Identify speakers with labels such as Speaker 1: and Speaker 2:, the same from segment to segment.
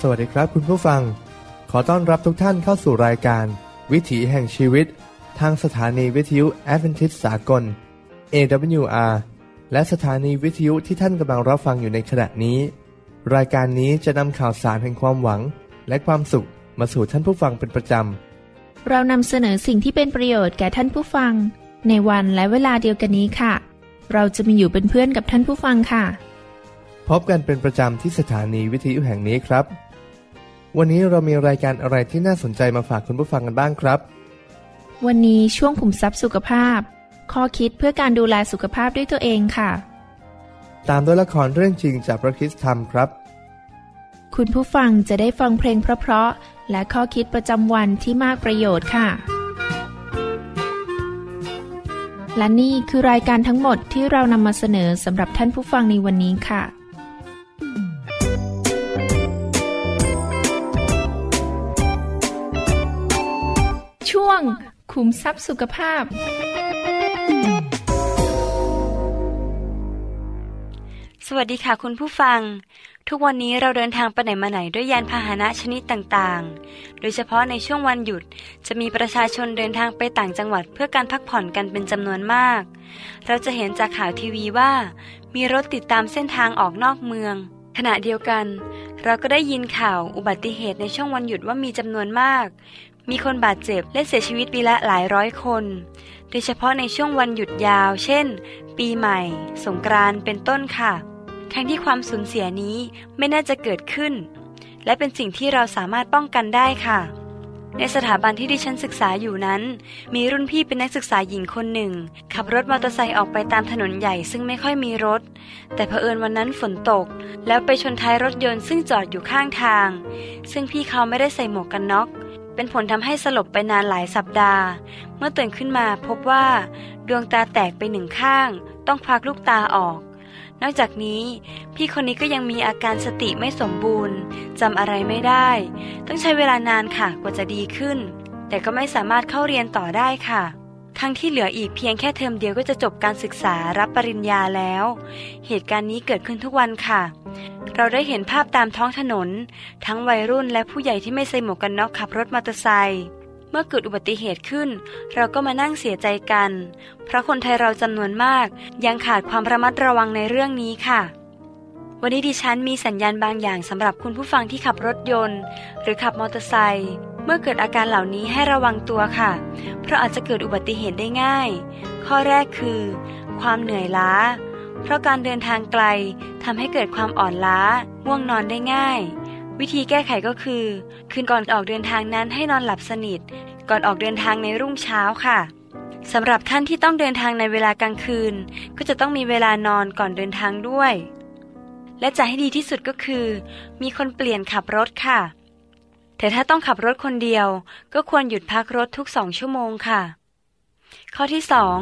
Speaker 1: วัสดีครับคุณผู้ฟังขอต้อนรับทุกท่านเข้าสู่รายการวิถีแห่งชีวิตทางสถานีวิทยุแอดเวนทิสต์สากล AWR และสถานีวิทยุที่ท่านกำลังรับฟังอยู่ในขณะนี้รายการนี้จะนำข่าวสารแห่งความหวังและความสุขมาสู่ท่านผู้ฟังเป็นประจ
Speaker 2: ำเรานำเสนอสิ่งที่เป็นประโยชน์แก่ท่านผู้ฟังในวันและเวลาเดียวกันนี้ค่ะเราจะมีอยู่เป็นเพื่อนกับท่านผู้ฟังค่ะ
Speaker 1: พบกันเป็นประจำที่สถานีวิทยุแห่งนี้ครับวันนี้เรามีรายการอะไรที่น่าสนใจมาฝากคุณผู้ฟังกันบ้างครับ
Speaker 2: วันนี้ช่วงขุมทรัพย์สุขภาพข้อคิดเพื่อการดูแลสุขภาพด้วยตัวเองค่ะ
Speaker 1: ตามด้วยละครเรื่องจริงจากพระคริสต์ธรรมครับ
Speaker 2: คุณผู้ฟังจะได้ฟังเพลงเพราะๆและข้อคิดประจำวันที่มากประโยชน์ค่ะและนี่คือรายการทั้งหมดที่เรานำมาเสนอสำหรับท่านผู้ฟังในวันนี้ค่ะช่วงขุมทรัพย์สุขภาพ
Speaker 3: สวัสดีค่ะคุณผู้ฟังทุกวันนี้เราเดินทางไปไหนมาไหนด้วยยานพาหนะชนิดต่างๆโดยเฉพาะในช่วงวันหยุดจะมีประชาชนเดินทางไปต่างจังหวัดเพื่อการพักผ่อนกันเป็นจำนวนมากเราจะเห็นจากข่าวทีวีว่ามีรถติดตามเส้นทางออกนอกเมืองขณะเดียวกันเราก็ได้ยินข่าวอุบัติเหตุในช่วงวันหยุดว่ามีจำนวนมากมีคนบาดเจ็บและเสียชีวิตปีละหลายร้อยคนโดยเฉพาะในช่วงวันหยุดยาวเช่นปีใหม่สงกรานต์เป็นต้นค่ะทั้งที่ความสูญเสียนี้ไม่น่าจะเกิดขึ้นและเป็นสิ่งที่เราสามารถป้องกันได้ค่ะในสถาบันที่ดิฉันศึกษาอยู่นั้นมีรุ่นพี่เป็นนักศึกษาหญิงคนหนึ่งขับรถมอเตอร์ไซค์ออกไปตามถนนใหญ่ซึ่งไม่ค่อยมีรถแต่เผอิญวันนั้นฝนตกแล้วไปชนท้ายรถยนต์ซึ่งจอดอยู่ข้างทางซึ่งพี่เขาไม่ได้ใส่หมวกกันน็อกเป็นผลทำให้สลบไปนานหลายสัปดาห์เมื่อตื่นขึ้นมาพบว่าดวงตาแตกไปหนึ่งข้างต้องควักลูกตาออกนอกจากนี้พี่คนนี้ก็ยังมีอาการสติไม่สมบูรณ์จำอะไรไม่ได้ต้องใช้เวลานานค่ะกว่าจะดีขึ้นแต่ก็ไม่สามารถเข้าเรียนต่อได้ค่ะทั้งที่เหลืออีกเพียงแค่เทอมเดียวก็จะจบการศึกษารับปริญญาแล้วเหตุการณ์นี้เกิดขึ้นทุกวันค่ะเราได้เห็นภาพตามท้องถนนทั้งวัยรุ่นและผู้ใหญ่ที่ไม่ใส่หมวกกันน็อกขับรถมอเตอร์ไซค์เมื่อเกิดอุบัติเหตุขึ้นเราก็มานั่งเสียใจกันเพราะคนไทยเราจำนวนมากยังขาดความระมัดระวังในเรื่องนี้ค่ะวันนี้ดิฉันมีสัญญาณบางอย่างสำหรับคุณผู้ฟังที่ขับรถยนต์หรือขับมอเตอร์ไซค์เมื่อเกิดอาการเหล่านี้ให้ระวังตัวค่ะเพราะอาจจะเกิดอุบัติเหตุได้ง่ายข้อแรกคือความเหนื่อยล้าเพราะการเดินทางไกลทำให้เกิดความอ่อนล้าง่วงนอนได้ง่ายวิธีแก้ไขก็คือคืนก่อนออกเดินทางนั้นให้นอนหลับสนิทก่อนออกเดินทางในรุ่งเช้าค่ะสำหรับท่านที่ต้องเดินทางในเวลากลางคืนก็จะต้องมีเวลานอนก่อนเดินทางด้วยและจะให้ดีที่สุดก็คือมีคนเปลี่ยนขับรถค่ะแต่ถ้าต้องขับรถคนเดียวก็ควรหยุดพักรถทุก2 ชั่วโมงค่ะข้อที่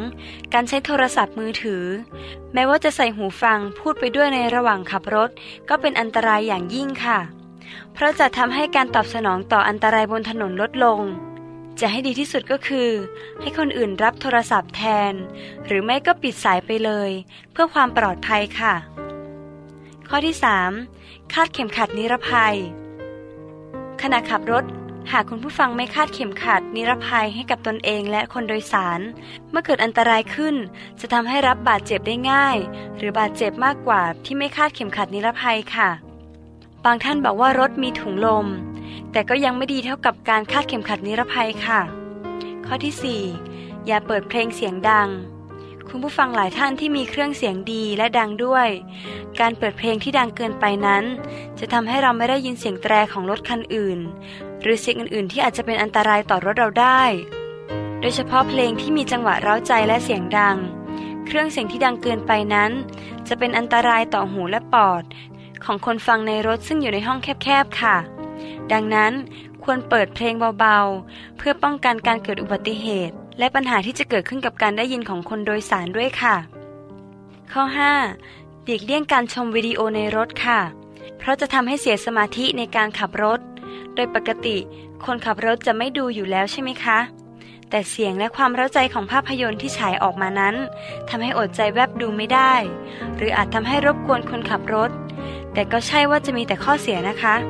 Speaker 3: 2การใช้โทรศัพท์มือถือแม้ว่าจะใส่หูฟังพูดไปด้วยในระหว่างขับรถก็เป็นอันตรายอย่างยิ่งค่ะเพราะจะทำให้การตอบสนองต่ออันตรายบนถนนลดลงจะให้ดีที่สุดก็คือให้คนอื่นรับโทรศัพท์แทนหรือไม่ก็ปิดสายไปเลยเพื่อความปลอดภัยค่ะข้อที่3คาดเข็มขัดนิรภัยขณะขับรถหากคุณผู้ฟังไม่คาดเข็มขัดนิรภัยให้กับตนเองและคนโดยสารเมื่อเกิดอันตรายขึ้นจะทำให้รับบาดเจ็บได้ง่ายหรือบาดเจ็บมากกว่าที่ไม่คาดเข็มขัดนิรภัยค่ะบางท่านบอกว่ารถมีถุงลมแต่ก็ยังไม่ดีเท่ากับการคาดเข็มขัดนิรภัยค่ะข้อที่4อย่าเปิดเพลงเสียงดังคุณผู้ฟังหลายท่านที่มีเครื่องเสียงดีและดังด้วยการเปิดเพลงที่ดังเกินไปนั้นจะทำให้เราไม่ได้ยินเสียงแตรของรถคันอื่นหรือเสียงอื่นๆที่อาจจะเป็นอันตรายต่อรถเราได้โดยเฉพาะเพลงที่มีจังหวะเร้าใจและเสียงดังเครื่องเสียงที่ดังเกินไปนั้นจะเป็นอันตรายต่อหูและปอดของคนฟังในรถซึ่งอยู่ในห้องแคบๆค่ะดังนั้นควรเปิดเพลงเบาๆเพื่อป้องกันการเกิดอุบัติเหตุและปัญหาที่จะเกิดขึ้นกับการได้ยินของคนโดยสารด้วยค่ะข้อ5หลีกเลี่ยงการชมวิดีโอในรถค่ะเพราะจะทำให้เสียสมาธิในการขับรถโดยปกติคนขับรถจะไม่ดูอยู่แล้วใช่ไหมคะแต่เสียงและความเร้าใจของภาพยนตร์ที่ฉายออกมานั้นทำให้อดใจแวบดูไม่ได้หรืออาจทำให้รบกวนคนขับรถแต่ก็ใช่ว่าจะมีแต่ข้อเสียนะคะ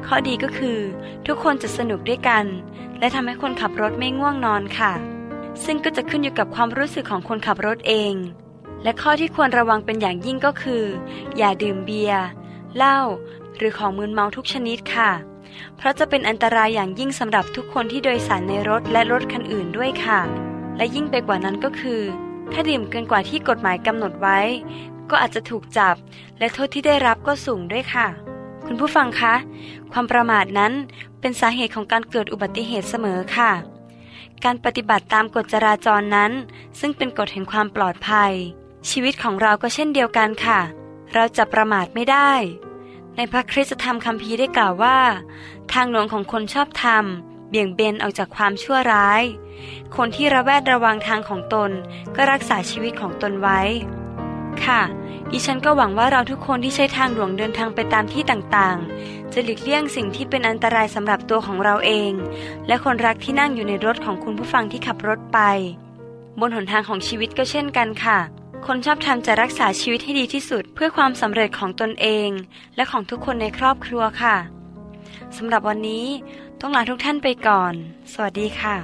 Speaker 3: ข้อดีก็คือทุกคนจะสนุกด้วยกันและทำให้คนขับรถไม่ง่วงนอนค่ะซึ่งก็จะขึ้นอยู่กับความรู้สึกของคนขับรถเองและข้อที่ควรระวังเป็นอย่างยิ่งก็คืออย่าดื่มเบียร์เหล้าหรือของมึนเมาทุกชนิดค่ะเพราะจะเป็นอันตรายอย่างยิ่งสำหรับทุกคนที่โดยสารในรถและรถคันอื่นด้วยค่ะและยิ่งไปกว่านั้นก็คือถ้าดื่มเกินกว่าที่กฎหมายกำหนดไว้ก็อาจจะถูกจับและโทษที่ได้รับก็สูงด้วยค่ะคุณผู้ฟังคะความประมาทนั้นเป็นสาเหตุของการเกิดอุบัติเหตุเสมอค่ะการปฏิบัติตามกฎจราจรนั้นซึ่งเป็นกฎแห่งความปลอดภัยชีวิตของเราก็เช่นเดียวกันค่ะเราจะประมาทไม่ได้ในพระคริสตธรรมคัมภีร์ได้กล่าวว่าทางหลวงของคนชอบธรรมเบี่ยงเบนออกจากความชั่วร้ายคนที่ระแวดระวังทางของตนก็รักษาชีวิตของตนไว้ค่ะดิฉันก็หวังว่าเราทุกคนที่ใช้ทางหลวงเดินทางไปตามที่ต่างๆจะหลีกเลี่ยงสิ่งที่เป็นอันตรายสำหรับตัวของเราเองและคนรักที่นั่งอยู่ในรถของคุณผู้ฟังที่ขับรถไปบนหนทางของชีวิตก็เช่นกันค่ะคนชอบธรรมจะรักษาชีวิตให้ดีที่สุดเพื่อความสำเร็จของตนเองและของทุกคนในครอบครัวค่ะสำหรับวันนี้ต้องลาทุกท่านไปก่อนสวัสดีค่ะ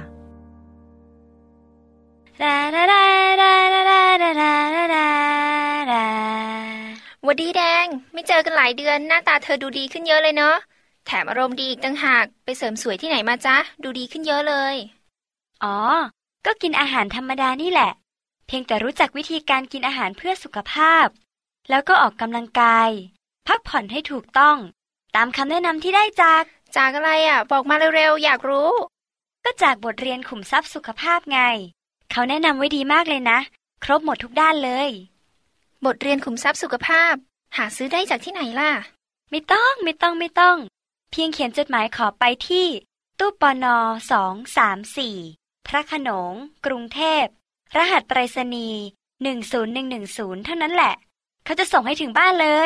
Speaker 2: หวัดดีแดงไม่เจอกันหลายเดือนหน้าตาเธอดูดีขึ้นเยอะเลยเนาะแถมอารมณ์ดีอีกต่างหากไปเสริมสวยที่ไหนมาจ๊ะดูดีขึ้นเยอะเลย
Speaker 3: อ๋อก็กินอาหารธรรมดานี่แหละเพียงแต่รู้จักวิธีการกินอาหารเพื่อสุขภาพแล้วก็ออกกำลังกายพักผ่อนให้ถูกต้องตามคำแนะนำที่ได้จาก
Speaker 2: อะไรอ่ะบอกมาเร็วๆอยากรู้
Speaker 3: ก็จากบทเรียนขุมทรัพย์สุขภาพไงเขาแนะนำไว้ดีมากเลยนะครบหมดทุกด้านเลย
Speaker 2: บทเรียนขุมทรัพย์สุขภาพหาซื้อได้จากที่ไหนล่ะ
Speaker 3: ไม่ต้องเพียงเขียนจดหมายขอไปที่ตู้ปน234พระโขนงกรุงเทพรหัสไปรษณีย์10110เท่านั้นแหละเขาจะส่งให้ถึงบ้านเลย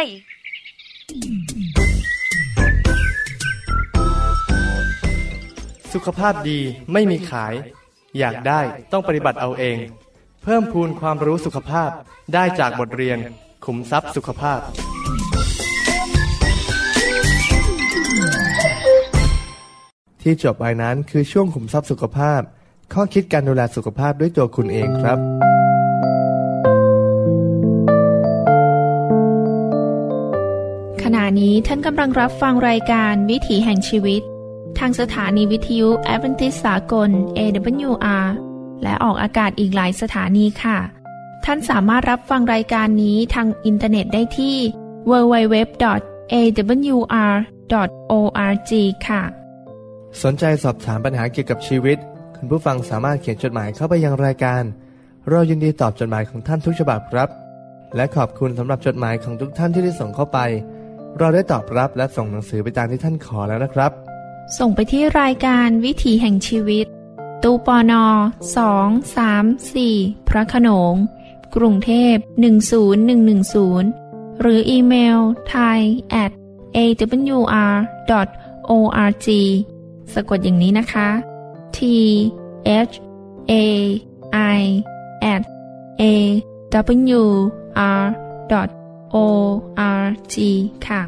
Speaker 1: สุขภาพดีไม่มีขายอยากได้ต้องปฏิบัติเอาเองเพิ่มพูนความรู้สุขภาพได้จากบทเรียนขุมทรัพย์สุขภาพที่จบไปนั้นคือช่วงขุมทรัพย์สุขภาพข้อคิดการดูแลสุขภาพด้วยตัวคุณเองครับ
Speaker 2: ขณะนี้ท่านกำลังรับฟังรายการวิถีแห่งชีวิตทางสถานีวิทยุแอดเวนทิสต์สากล AWR และออกอากาศอีกหลายสถานีค่ะท่านสามารถรับฟังรายการนี้ทางอินเทอร์เน็ตได้ที่ www.awr.org ค่ะ
Speaker 1: สนใจสอบถามปัญหาเกี่ยวกับชีวิตคุณผู้ฟังสามารถเขียนจดหมายเข้าไปยังรายการเรายินดีตอบจดหมายของท่านทุกฉบับครับและขอบคุณสำหรับจดหมายของทุกท่านที่ได้ส่งเข้าไปเราได้ตอบรับและส่งหนังสือไปตามที่ท่านขอแล้วนะครับ
Speaker 2: ส่งไปที่รายการวิถีแห่งชีวิตตู้ปน234พระโขนงกรุงเทพ10110หรืออีเมล thai@awr.org สะกดอย่างนี้นะคะ thai@awr.org ค่ะ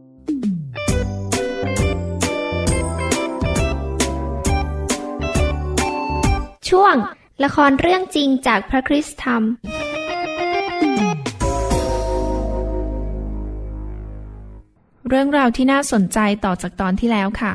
Speaker 2: ช่วงละครเรื่องจริงจากพระคริสตธรรมเรื่องราวที่น่าสนใจต่อจากตอนที่แล้วค่ะ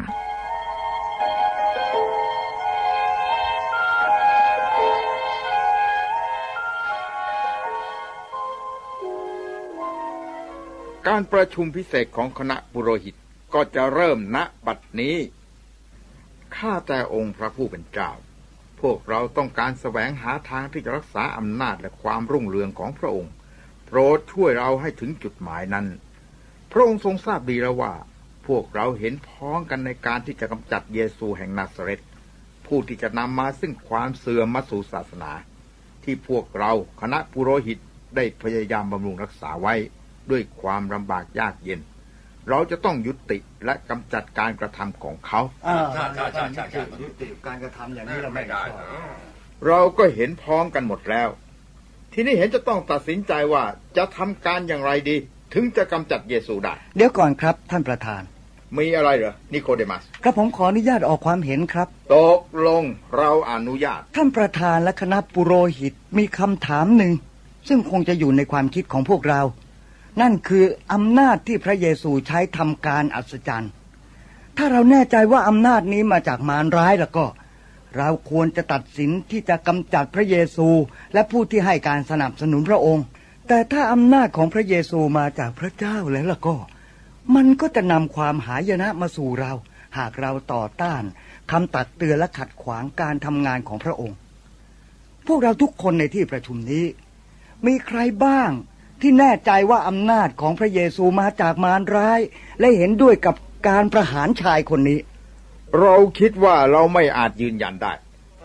Speaker 4: การประชุมพิเศษของคณะปุโรหิตก็จะเริ่มณบัดนี้ข้าแต่องค์พระผู้เป็นเจ้าพวกเราต้องการแสวงหาทางที่จะรักษาอำนาจและความรุ่งเรืองของพระองค์โปรดช่วยเราให้ถึงจุดหมายนั้นพระองค์ทรงทราบดีแล้วว่าพวกเราเห็นพ้องกันในการที่จะกำจัดเยซูแห่งนาซาเรตผู้ที่จะนำมาซึ่งความเสื่อมมาสู่ศาสนาที่พวกเราคณะปุโรหิตได้พยายามบำรุงรักษาไว้ด้วยความลำบากยากเย็นเราจะต้องยุติและกำจัดการกระทำของเขา
Speaker 5: ยุติการกระทำอย่างนี้เราไม่ได้
Speaker 4: เราก็เห็นพ้องกันหมดแล้วทีนี้เห็นจะต้องตัดสินใจว่าจะทำการอย่างไรดีถึงจะกำจัดเยซูได้
Speaker 5: เดี๋ยวก่อนครับท่านประธาน
Speaker 4: มีอะไรเหรอนิโคเดมัส
Speaker 5: กระผมขออนุญาตออกความเห็นครับ
Speaker 4: ตกลงเราอนุญาต
Speaker 5: ท่านประธานและคณะปุโรหิตมีคำถามหนึ่งซึ่งคงจะอยู่ในความคิดของพวกเรานั่นคืออำนาจที่พระเยซูใช้ทำการอัศจรรย์ถ้าเราแน่ใจว่าอำนาจนี้มาจากมารร้ายแล้วก็เราควรจะตัดสินที่จะกำจัดพระเยซูและผู้ที่ให้การสนับสนุนพระองค์แต่ถ้าอำนาจของพระเยซูมาจากพระเจ้าแล้วล่ะก็มันก็จะนำความหายนะมาสู่เราหากเราต่อต้านคำตักเตือนและขัดขวางการทำงานของพระองค์พวกเราทุกคนในที่ประชุมนี้มีใครบ้างที่แน่ใจว่าอำนาจของพระเยซูมาจากมารร้ายและเห็นด้วยกับการประหารชายคนนี้
Speaker 4: เราคิดว่าเราไม่อาจยืนยันได้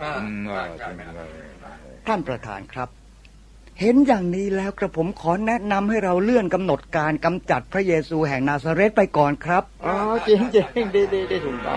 Speaker 5: ท่านประธานครับเห็นอย่างนี้แล้วกระผมขอแนะนำให้เราเลื่อนกำหนดการกำจัดพระเยซูแห่งนาซาเรตไปก่อนครับ
Speaker 4: จริงจริงได้ถูกต้อง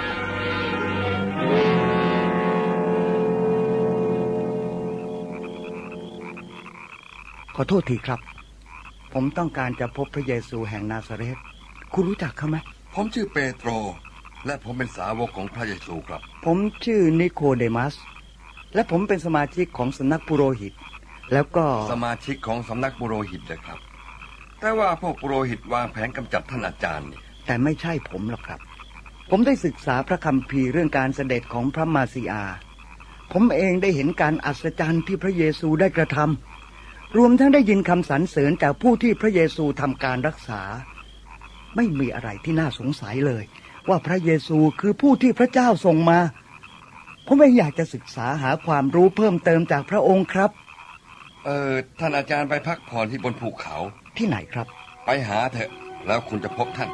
Speaker 5: ขอโทษทีครับผมต้องการจะพบพระเยซูแห่งนาซาเรตคุณรู้จักเขาไหม
Speaker 6: ผมชื่อเปโตรและผมเป็นสาวกของพระเยซูครับ
Speaker 5: ผมชื่อนิโคเดมัสและผมเป็นสมาชิกของสำนักปุโรหิตแล้วก็
Speaker 6: สมาชิกของสำนักปุโรหิตนะครับแต่ว่าพวกปุโรหิตวางแผนกำจัดท่านอาจารย์นี่
Speaker 5: แต่ไม่ใช่ผมหรอกครับผมได้ศึกษาพระคัมภีร์เรื่องการเสด็จของพระมาสีอาผมเองได้เห็นการอัศจรรย์ที่พระเยซูได้กระทำรวมทั้งได้ยินคำสรรเสริญจากผู้ที่พระเยซูทำการรักษาไม่มีอะไรที่น่าสงสัยเลยว่าพระเยซูคือผู้ที่พระเจ้าส่งมาผมไม่อยากจะศึกษาหาความรู้เพิ่มเติมจากพระองค์ครับ
Speaker 6: ท่านอาจารย์ไปพักผ่อนที่บนภูเขา
Speaker 5: ที่ไหนครับ
Speaker 6: ไปหาเถอะแล้วคุณจะพบท่าน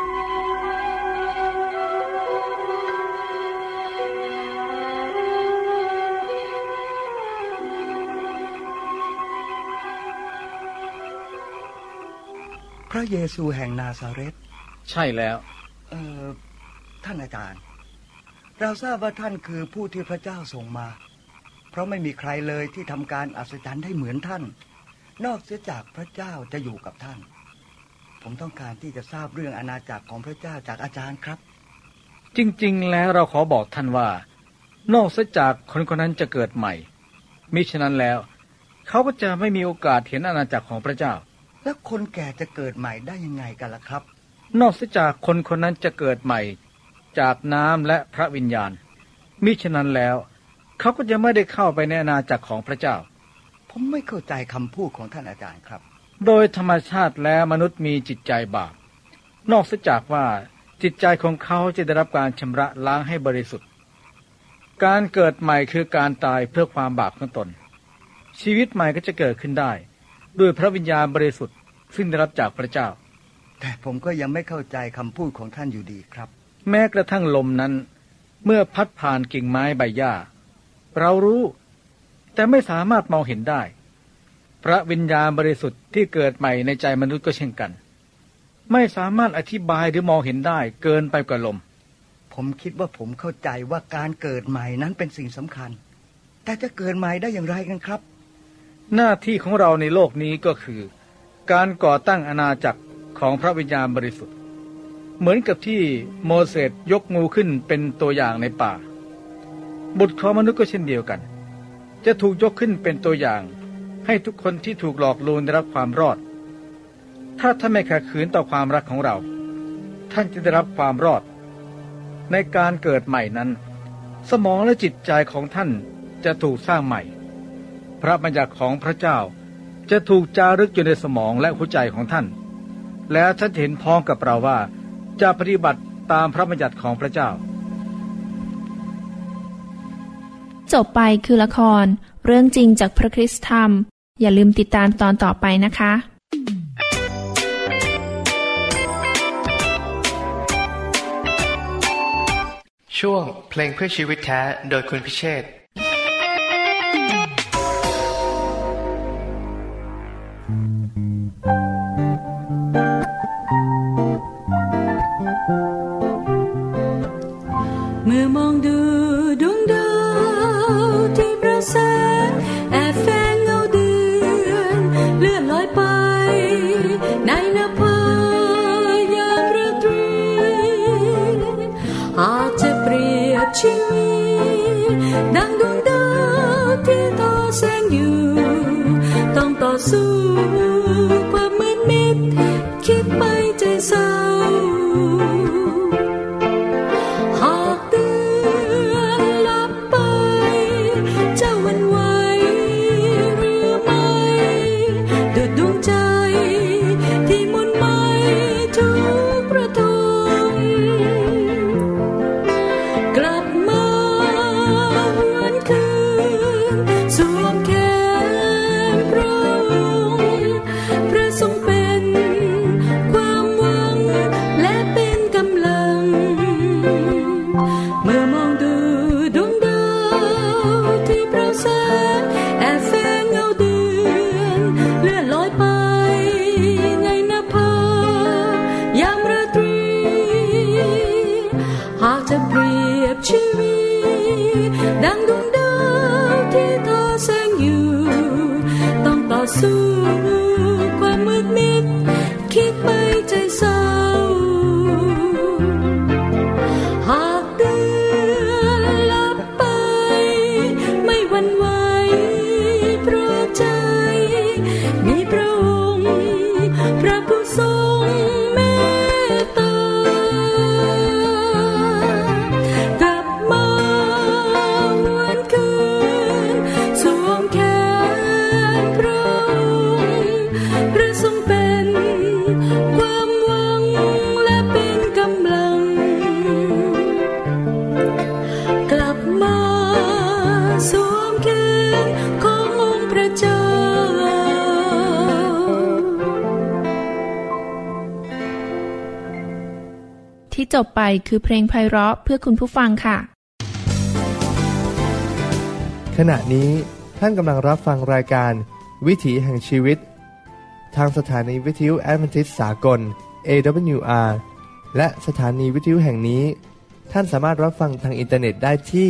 Speaker 5: พระเยซูแห่งนาซาเรต
Speaker 7: ใช่แล้ว
Speaker 5: ท่านอาจารย์เราทราบว่าท่านคือผู้ที่พระเจ้าส่งมาเพราะไม่มีใครเลยที่ทำการอัศจรรย์ได้เหมือนท่านนอกเสียจากพระเจ้าจะอยู่กับท่านผมต้องการที่จะทราบเรื่องอาณาจักรของพระเจ้าจากอาจารย์ครับ
Speaker 7: จริงๆแล้วเราขอบอกท่านว่านอกเสียจากคนคนนั้นจะเกิดใหม่มิฉะนั้นแล้วเขาก็จะไม่มีโอกาสเห็นอาณาจักรของพระเจ้า
Speaker 5: แล้วคนแก่จะเกิดใหม่ได้ยังไงกันล่ะครับ
Speaker 7: นอกเสียจากคนคนนั้นจะเกิดใหม่จากน้ำและพระวิญญาณมิฉะนั้นแล้วเขาก็จะไม่ได้เข้าไปในอาณาจักรของพระเจ้า
Speaker 5: ผมไม่เข้าใจคำพูดของท่านอาจารย์ครับ
Speaker 7: โดยธรรมชาติแล้วมนุษย์มีจิตใจบาปนอกจากว่าจิตใจของเขาจะได้รับการชำระล้างให้บริสุทธิ์การเกิดใหม่คือการตายเพื่อความบาปของตนชีวิตใหม่ก็จะเกิดขึ้นได้ด้วยพระวิญญาณบริสุทธิ์ซึ่งได้รับจากพระเจ้า
Speaker 5: แต่ผมก็ยังไม่เข้าใจคำพูดของท่านอยู่ดีครับ
Speaker 7: แม้กระทั่งลมนั้นเมื่อพัดผ่านกิ่งไม้ใบหญ้าเรารู้แต่ไม่สามารถมองเห็นได้พระวิญญาณบริสุทธิ์ที่เกิดใหม่ในใจมนุษย์ก็เช่นกันไม่สามารถอธิบายหรือมองเห็นได้เกินไปกว่าลม
Speaker 5: ผมคิดว่าผมเข้าใจว่าการเกิดใหม่นั้นเป็นสิ่งสำคัญแต่จะเกิดใหม่ได้อย่างไรกันครับ
Speaker 7: หน้าที่ของเราในโลกนี้ก็คือการก่อตั้งอาณาจักรของพระวิญญาณบริสุทธิ์เหมือนกับที่โมเสสยกงูขึ้นเป็นตัวอย่างในป่าบุตรของมนุษย์ก็เช่นเดียวกันจะถูกยกขึ้นเป็นตัวอย่างให้ทุกคนที่ถูกหลอกลวงได้รับความรอดถ้าท่านไม่ขัดขืนต่อความรักของเราท่านจะได้รับความรอดในการเกิดใหม่นั้นสมองและจิตใจของท่านจะถูกสร้างใหม่พระบัญญัติของพระเจ้าจะถูกจารึกอยู่ในสมองและหัวใจของท่านและท่านเห็นพ้องกับเราว่าจะปฏิบัติตามพระบัญญัติของพระเจ้า
Speaker 2: จบไปคือละครเรื่องจริงจากพระคริสต์ธรรมอย่าลืมติดตามตอนต่อไปนะคะ
Speaker 1: ช่วงเพลงเพื่อชีวิตแท้โดยคุณพิเชษฐ์
Speaker 8: เมื่อมองดูดวงดาวที่ประแสงแอบแฝงเงาเดือนเลื่อนลอยไปในนภายามราตรีชีวิตดังดวงดาวที่ทอแสงอยู่ต้องต่อสู้ความมืดมิดคิดไปใจเศร้าหากเตือนหลับไปเจ้าหวั่นไหวหรือไม่ดุจดวงใจที่หมุนไหวทุกประทมกลับมาหวนคืนสวมแขนพระองค์พระทรงเป็นความหวังและเป็นกำลังเมื่อมองดูดวงดาวที่เปล่าแสงแอบแฝงเงาเดือนเลื่อนลอยไปในนภายามราตรีหากจะเปรียบชีวิตดังดวงดาวที่ทอแสงอยู่ต้องต่อสู้ความมืดมิดคิดไปใจเศร้าหากเดือนหลับไปไม่หวั่นไหวเพราะใจมีพระองค์พระผู้ทรงเมตตากลับมาหวนคืนสวมแขนพระองค์พระทรงเป็นความหวังและเป็นกำลังกลับมาสวมแขนขององค์พระเจ้า
Speaker 2: ที่จบไปคือเพลงไพเราะเพื่อคุณผู้ฟังค่ะ
Speaker 1: ขณะนี้ท่านกำลังรับฟังรายการวิถีแห่งชีวิตทางสถานีวิทยุแอดเวนทิสต์สากล AWR และสถานีวิทยุแห่งนี้ท่านสามารถรับฟังทางอินเทอร์เน็ตได้ที่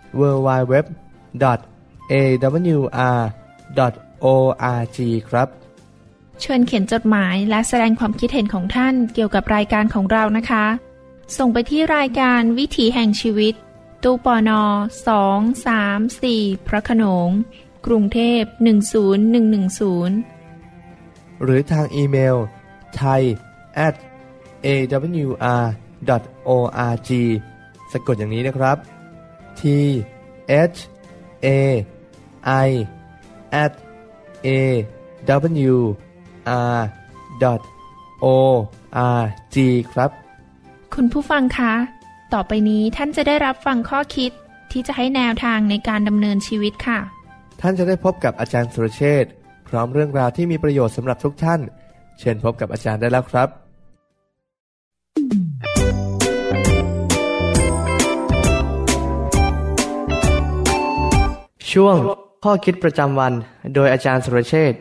Speaker 1: www.awr.org ครับ
Speaker 2: เชิญเขียนจดหมายและแสดงความคิดเห็นของท่านเกี่ยวกับรายการของเรานะคะ ส่งไปที่รายการวิถีแห่งชีวิตตู้ปน234พระโขนงกรุงเทพ10110
Speaker 1: หรือทางอีเมล thai@awr.org สะกดอย่างนี้นะครับ thai@awr.org ครับ
Speaker 2: คุณผู้ฟังคะต่อไปนี้ท่านจะได้รับฟังข้อคิดที่จะให้แนวทางในการดำเนินชีวิตค่ะ
Speaker 1: ท่านจะได้พบกับอาจารย์สุรเชษฐ์พร้อมเรื่องราวที่มีประโยชน์สำหรับทุกท่านเชิญพบกับอาจารย์ได้แล้วครับช่วงข้อคิดประจำวันโดยอาจารย์สุรเชษฐ์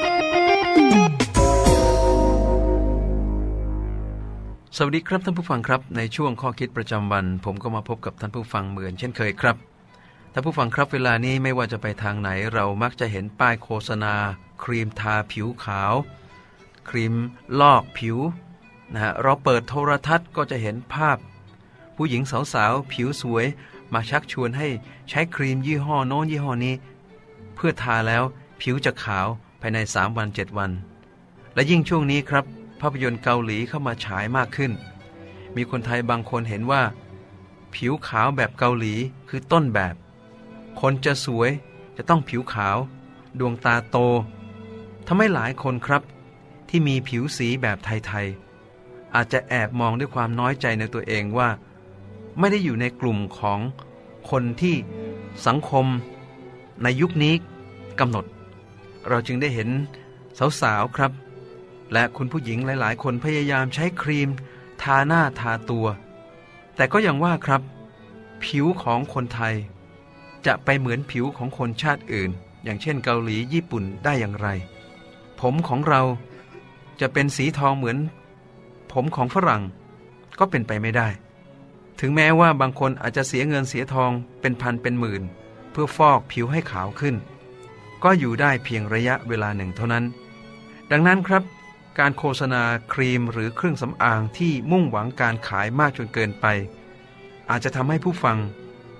Speaker 9: สวัสดีครับท่านผู้ฟังครับในช่วงข้อคิดประจำวันผมก็มาพบกับท่านผู้ฟังเหมือนเช่นเคยครับท่านผู้ฟังครับเวลานี้ไม่ว่าจะไปทางไหนเรามักจะเห็นป้ายโฆษณาครีมทาผิวขาวครีมลอกผิวนะฮะเราเปิดโทรทัศน์ก็จะเห็นภาพผู้หญิงสาวๆผิวสวยมาชักชวนให้ใช้ครีมยี่ห้อโน้นยี่ห้อนี้เพื่อทาแล้วผิวจะขาวภายใน3 วัน 7 วันและยิ่งช่วงนี้ครับภาพยนตร์เกาหลีเข้ามาฉายมากขึ้นมีคนไทยบางคนเห็นว่าผิวขาวแบบเกาหลีคือต้นแบบคนจะสวยจะต้องผิวขาวดวงตาโตทำให้หลายคนครับที่มีผิวสีแบบไทยๆอาจจะแอบมองด้วยความน้อยใจในตัวเองว่าไม่ได้อยู่ในกลุ่มของคนที่สังคมในยุคนี้กำหนดเราจึงได้เห็นสาวๆครับและคุณผู้หญิงหลายๆคนพยายามใช้ครีมทาหน้าทาตัวแต่ก็ยังว่าครับผิวของคนไทยจะไปเหมือนผิวของคนชาติอื่นอย่างเช่นเกาหลีญี่ปุ่นได้อย่างไรผมของเราจะเป็นสีทองเหมือนผมของฝรั่งก็เป็นไปไม่ได้ถึงแม้ว่าบางคนอาจจะเสียเงินเสียทองเป็นพันเป็นหมื่นเพื่อฟอกผิวให้ขาวขึ้นก็อยู่ได้เพียงระยะเวลาหนึ่งเท่านั้นดังนั้นครับการโฆษณาครีมหรือเครื่องสำอางที่มุ่งหวังการขายมากจนเกินไปอาจจะทำให้ผู้ฟัง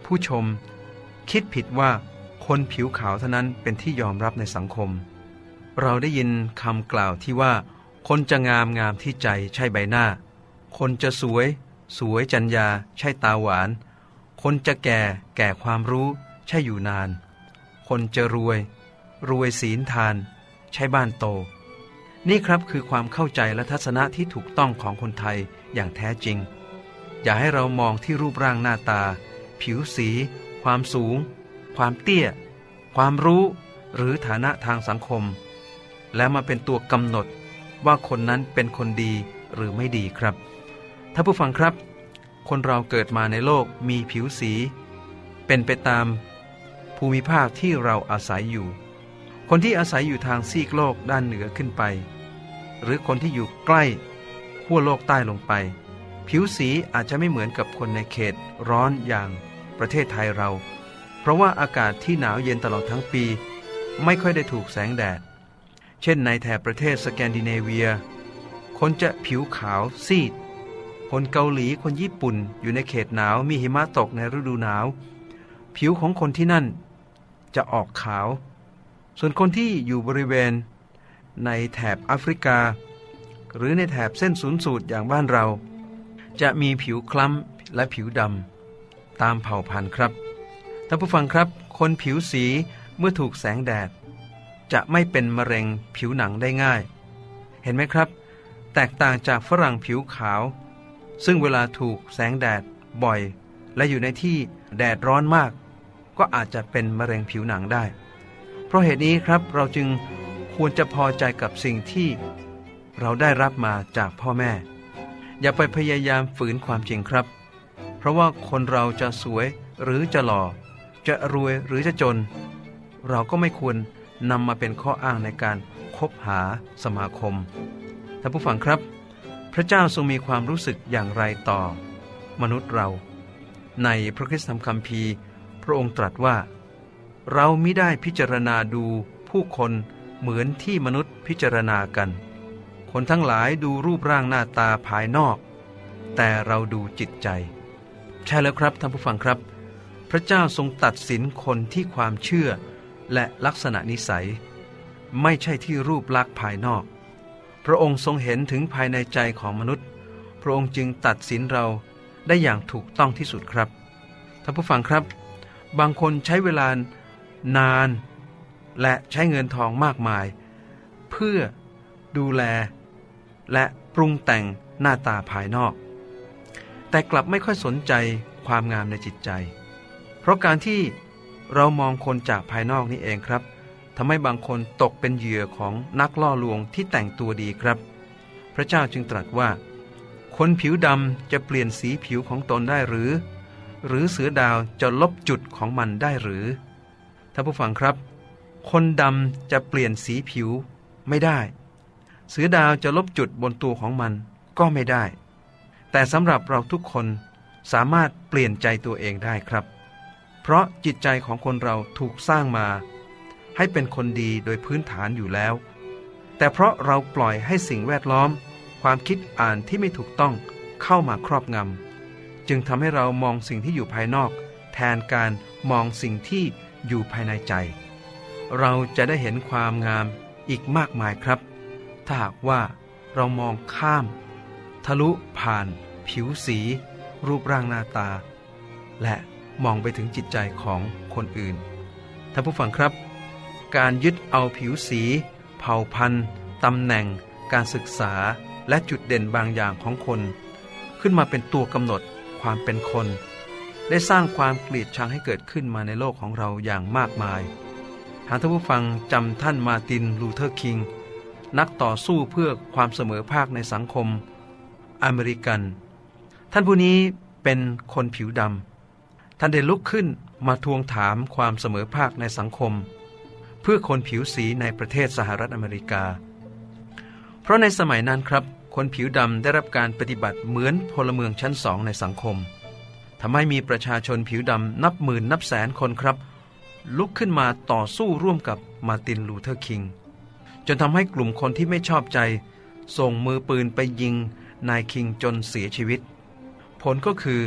Speaker 9: ผู้ชมคิดผิดว่าคนผิวขาวเท่านั้นเป็นที่ยอมรับในสังคมเราได้ยินคำกล่าวที่ว่าคนจะงามงามที่ใจใช่ใบหน้าคนจะสวยสวยจัญญาใช่ตาหวานคนจะแก่แก่ความรู้ใช่อยู่นานคนจะรวยรวยศีลทานใช่บ้านโตนี่ครับคือความเข้าใจและทัศนะที่ถูกต้องของคนไทยอย่างแท้จริงอย่าให้เรามองที่รูปร่างหน้าตาผิวสีความสูงความเตี้ยความรู้หรือฐานะทางสังคมแล้วมาเป็นตัวกำหนดว่าคนนั้นเป็นคนดีหรือไม่ดีครับท่านผู้ฟังครับคนเราเกิดมาในโลกมีผิวสีเป็นไปตามภูมิภาคที่เราอาศัยอยู่คนที่อาศัยอยู่ทางซีกโลกด้านเหนือขึ้นไปหรือคนที่อยู่ใกล้ขั้วโลกใต้ลงไปผิวสีอาจจะไม่เหมือนกับคนในเขตร้อนอย่างประเทศไทยเราเพราะว่าอากาศที่หนาวเย็นตลอดทั้งปีไม่ค่อยได้ถูกแสงแดดเช่นในแถบประเทศสแกนดิเนเวียคนจะผิวขาวซีดคนเกาหลีคนญี่ปุ่นอยู่ในเขตหนาวมีหิมะตกในฤดูหนาวผิวของคนที่นั่นจะออกขาวส่วนคนที่อยู่บริเวณในแถบแอฟริกาหรือในแถบเส้นศูนย์สูตรอย่างบ้านเราจะมีผิวคล้ำและผิวดำตามเผ่าพันธุ์ครับท่านผู้ฟังครับคนผิวสีเมื่อถูกแสงแดดจะไม่เป็นมะเร็งผิวหนังได้ง่ายเห็นไหมครับแตกต่างจากฝรั่งผิวขาวซึ่งเวลาถูกแสงแดดบ่อยและอยู่ในที่แดดร้อนมากก็อาจจะเป็นมะเร็งผิวหนังได้เพราะเหตุนี้ครับเราจึงควรจะพอใจกับสิ่งที่เราได้รับมาจากพ่อแม่อย่าไปพยายามฝืนความจริงครับเพราะว่าคนเราจะสวยหรือจะหล่อจะรวยหรือจะจนเราก็ไม่ควรนำมาเป็นข้ออ้างในการคบหาสมาคมท่านผู้ฟังครับพระเจ้าทรงมีความรู้สึกอย่างไรต่อมนุษย์เราในพระคริสตธรรมคัมภีร์พระองค์ตรัสว่าเรามิได้พิจารณาดูผู้คนเหมือนที่มนุษย์พิจารณากันคนทั้งหลายดูรูปร่างหน้าตาภายนอกแต่เราดูจิตใจใช่แล้วครับท่านผู้ฟังครับพระเจ้าทรงตัดสินคนที่ความเชื่อและลักษณะนิสัยไม่ใช่ที่รูปลักษณ์ภายนอกพระองค์ทรงเห็นถึงภายในใจของมนุษย์พระองค์จึงตัดสินเราได้อย่างถูกต้องที่สุดครับท่านผู้ฟังครับบางคนใช้เวลานานและใช้เงินทองมากมายเพื่อดูแลและปรุงแต่งหน้าตาภายนอกแต่กลับไม่ค่อยสนใจความงามในจิตใจเพราะการที่เรามองคนจากภายนอกนี่เองครับทำให้บางคนตกเป็นเหยื่อของนักล่อลวงที่แต่งตัวดีครับพระเจ้าจึงตรัสว่าคนผิวดำจะเปลี่ยนสีผิวของตนได้หรือเสือดาวจะลบจุดของมันได้หรือท่านผู้ฟังครับคนดำจะเปลี่ยนสีผิวไม่ได้เสือดาวจะลบจุดบนตัวของมันก็ไม่ได้แต่สำหรับเราทุกคนสามารถเปลี่ยนใจตัวเองได้ครับเพราะจิตใจของคนเราถูกสร้างมาให้เป็นคนดีโดยพื้นฐานอยู่แล้วแต่เพราะเราปล่อยให้สิ่งแวดล้อมความคิดอ่านที่ไม่ถูกต้องเข้ามาครอบงำจึงทำให้เรามองสิ่งที่อยู่ภายนอกแทนการมองสิ่งที่อยู่ภายในใจเราจะได้เห็นความงามอีกมากมายครับถ้าหากว่าเรามองข้ามทะลุผ่านผิวสีรูปร่างหน้าตาและมองไปถึงจิตใจของคนอื่นท่านผู้ฟังครับการยึดเอาผิวสีเผ่าพันธุ์ตำแหน่งการศึกษาและจุดเด่นบางอย่างของคนขึ้นมาเป็นตัวกำหนดความเป็นคนได้สร้างความเกลียดชังให้เกิดขึ้นมาในโลกของเราอย่างมากมายหากท่านผู้ฟังจำท่านมาร์ติน ลูเทอร์คิงนักต่อสู้เพื่อความเสมอภาคในสังคมอเมริกันท่านผู้นี้เป็นคนผิวดำท่านได้ลุกขึ้นมาทวงถามความเสมอภาคในสังคมเพื่อคนผิวสีในประเทศสหรัฐอเมริกาเพราะในสมัยนั้นครับคนผิวดำได้รับการปฏิบัติเหมือนพลเมืองชั้นสองในสังคมทำให้มีประชาชนผิวดำนับหมื่นนับแสนคนครับลุกขึ้นมาต่อสู้ร่วมกับมาร์ติน ลูเทอร์คิงจนทำให้กลุ่มคนที่ไม่ชอบใจส่งมือปืนไปยิงนายคิงจนเสียชีวิตผลก็คือ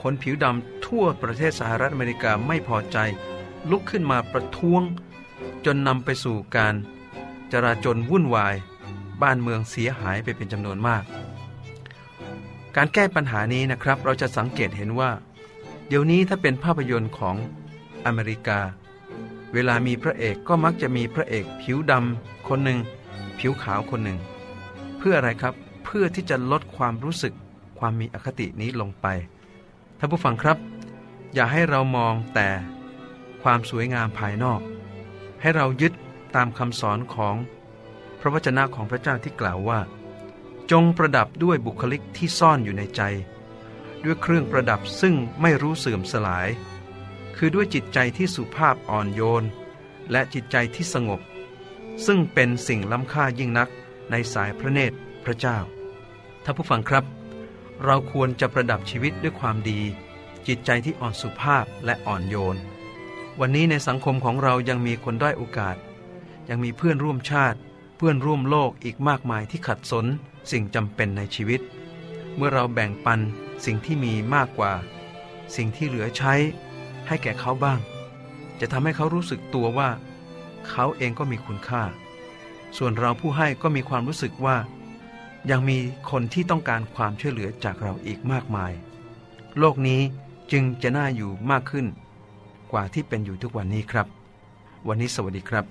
Speaker 9: คนผิวดำทั่วประเทศสหรัฐอเมริกาไม่พอใจลุกขึ้นมาประท้วงจนนำไปสู่การจราจรวุ่นวายบ้านเมืองเสียหายไปเป็นจำนวนมากการแก้ปัญหานี้นะครับเราจะสังเกตเห็นว่าเดี๋ยวนี้ถ้าเป็นภาพยนตร์ของอเมริกาเวลามีพระเอกก็มักจะมีพระเอกผิวดำคนหนึ่งผิวขาวคนหนึ่งเพื่ออะไรครับเพื่อที่จะลดความรู้สึกความมีอคตินี้ลงไปท่านผู้ฟังครับอย่าให้เรามองแต่ความสวยงามภายนอกให้เรายึดตามคำสอนของพระวจนะของพระเจ้าที่กล่าวว่าจงประดับด้วยบุคลิกที่ซ่อนอยู่ในใจด้วยเครื่องประดับซึ่งไม่รู้เสื่อมสลายคือด้วยจิตใจที่สุภาพอ่อนโยนและจิตใจที่สงบซึ่งเป็นสิ่งล้ำค่ายิ่งนักในสายพระเนตรพระเจ้าท่านผู้ฟังครับเราควรจะประดับชีวิตด้วยความดีจิตใจที่อ่อนสุภาพและอ่อนโยนวันนี้ในสังคมของเรายังมีคนด้อยโอกาสยังมีเพื่อนร่วมชาติเพื่อนร่วมโลกอีกมากมายที่ขัดสนสิ่งจำเป็นในชีวิตเมื่อเราแบ่งปันสิ่งที่มีมากกว่าสิ่งที่เหลือใช้ให้แก่เขาบ้างจะทำให้เขารู้สึกตัวว่าเขาเองก็มีคุณค่าส่วนเราผู้ให้ก็มีความรู้สึกว่ายังมีคนที่ต้องการความช่วยเหลือจากเราอีกมากมายโลกนี้จึงจะน่าอยู่มากขึ้นกว่าที่เป็นอยู่ทุกวันนี้ครับวันนี้สวัสดีครับ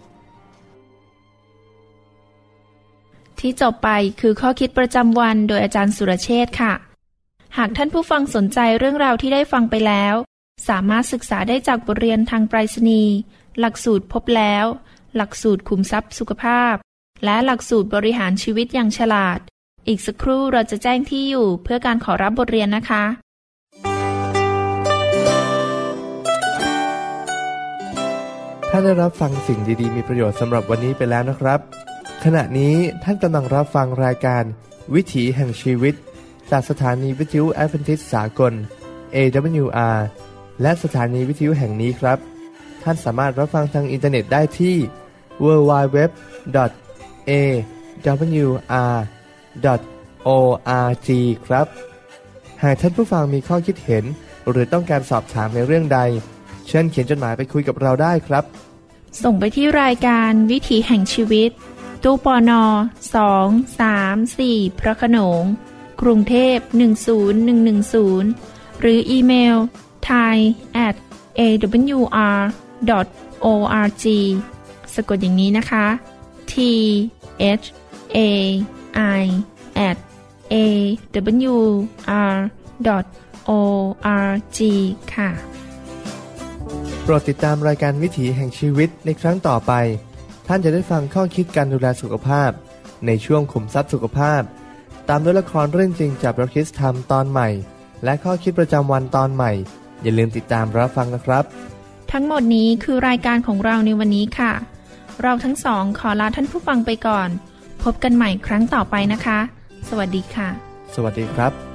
Speaker 2: ที่จบไปคือข้อคิดประจำวันโดยอาจารย์สุรเชษฐ์ค่ะหากท่านผู้ฟังสนใจเรื่องราวที่ได้ฟังไปแล้วสามารถศึกษาได้จากบทเรียนทางไปรษณีย์หลักสูตรพบแล้วหลักสูตรขุมทรัพย์สุขภาพและหลักสูตรบริหารชีวิตอย่างฉลาดอีกสักครู่เราจะแจ้งที่อยู่เพื่อการขอรับบทเรียนนะคะ
Speaker 1: ท่านได้รับฟังสิ่งดีๆมีประโยชน์สำหรับวันนี้ไปแล้วนะครับขณะนี้ท่านกำลังรับฟังรายการวิถีแห่งชีวิตจากสถานีวิทยุแอดเวนทิสต์สากล AWR และสถานีวิทยุแห่งนี้ครับท่านสามารถรับฟังทางอินเทอร์เน็ตได้ที่ www.awr.org ครับหากท่านผู้ฟังมีข้อคิดเห็นหรือต้องการสอบถามในเรื่องใดเชิญเขียนจดหมายไปคุยกับเราได้ครับ
Speaker 2: ส่งไปที่รายการวิถีแห่งชีวิตตู้ปน234พระโขนงกรุงเทพ10110หรืออีเมล thai@awr.org สะกดอย่างนี้นะคะ thai@awr.org ค่ะ
Speaker 1: โปรดติดตามรายการวิถีแห่งชีวิตในครั้งต่อไปท่านจะได้ฟังข้อคิดการดูแลสุขภาพในช่วงขุมทรัพย์สุขภาพตามด้วยละครเรื่องจริงจากพระคริสต์ธรรมตอนใหม่และข้อคิดประจำวันตอนใหม่อย่าลืมติดตามรับฟังนะครับ
Speaker 2: ทั้งหมดนี้คือรายการของเราในวันนี้ค่ะเราทั้งสองขอลาท่านผู้ฟังไปก่อนพบกันใหม่ครั้งต่อไปนะคะสวัสดีค่ะ
Speaker 1: สวัสดีครับ